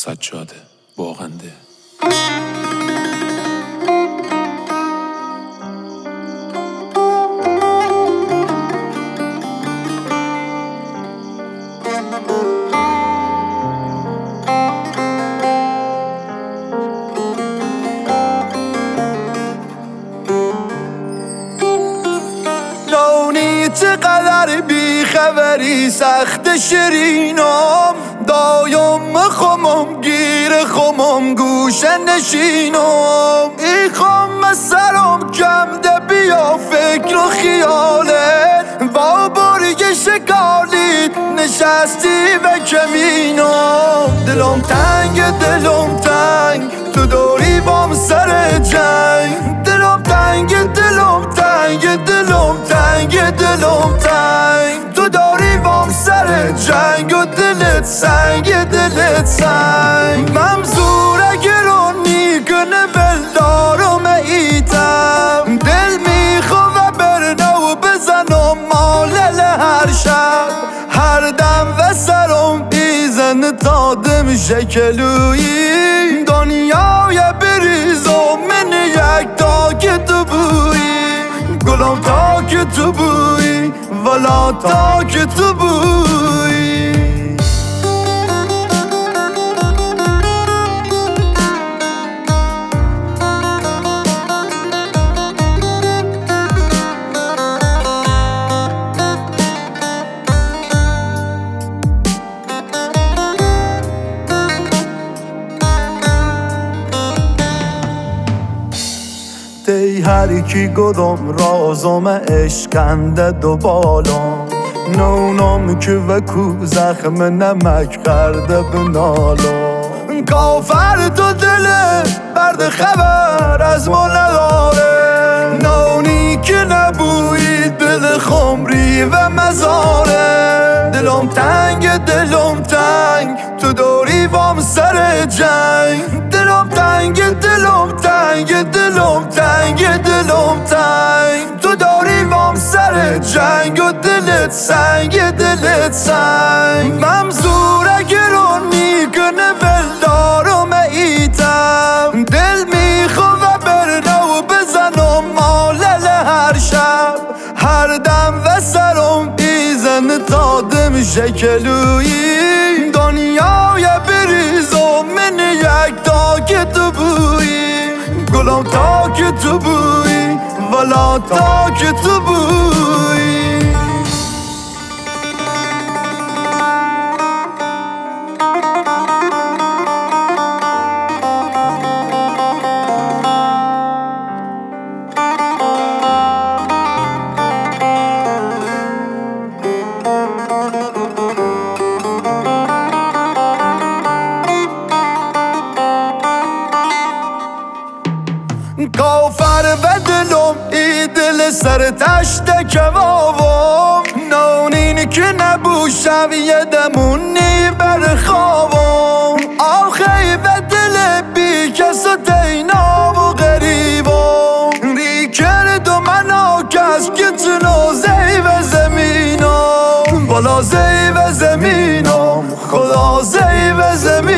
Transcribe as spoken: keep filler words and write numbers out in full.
سجاده باغنده. چقدر بیخبری سخت شیرینم، دایم خمم گیر خمم گوشه نشینم. ای خم سرم کم ده بیا فکر و خیالت، با برگ شکالیت نشستی و کمینم. دلم تنگ دلم تنگ تو داری بام سر جنگ، دلم تنگ دلم تنگ دلم تنگ دلم تنگ تو داری بام سر جنگ و دلت سنگ دلت سنگ. ممزوره گرونی کنه بلدارم ایتم، دل میخواه برنو بزنم مالل هر شب، هر دم و سرم ایزن تا دم شکلویی. دنیای بریزم من یک تا که تو بویی، گلم تا که تو بویی والا تا که تو بویی. دی هر کی گدم رازم اشکنده دو بالام، نونم که وکو زخم نمک کرده بنالام. کافر تو دله برد خبر از ما نداره، نونی که نبویی دل خمری و مزاره. دلم تنگ دلم تنگ تو داری بام سر جنگ، دلم تنگ دلم تنگ دلم تنگ دلم تنگ تو داری بام سر جنگ و دلت سنگ دلت سنگ. ممزوره گرون میکنه بلدارم ایتم، دل میخواه برنو بزنم مالل هر شب، هر دم و سرم ایزن تا دم شکلویی. دنیای بریزم من یک تا که تو بویی، گلم تا که تو بویی والا تا که تو بویی. کافر و دلم ای دل سر تشت کبابم، نونین که نبوشم یه دمونی بر خوابم. آخی و دل بی کس و تینام و غریبم، ری کرد و منو کس که چنو زی و زمینم، بالا زی و زمینم خدا زی و زمینم.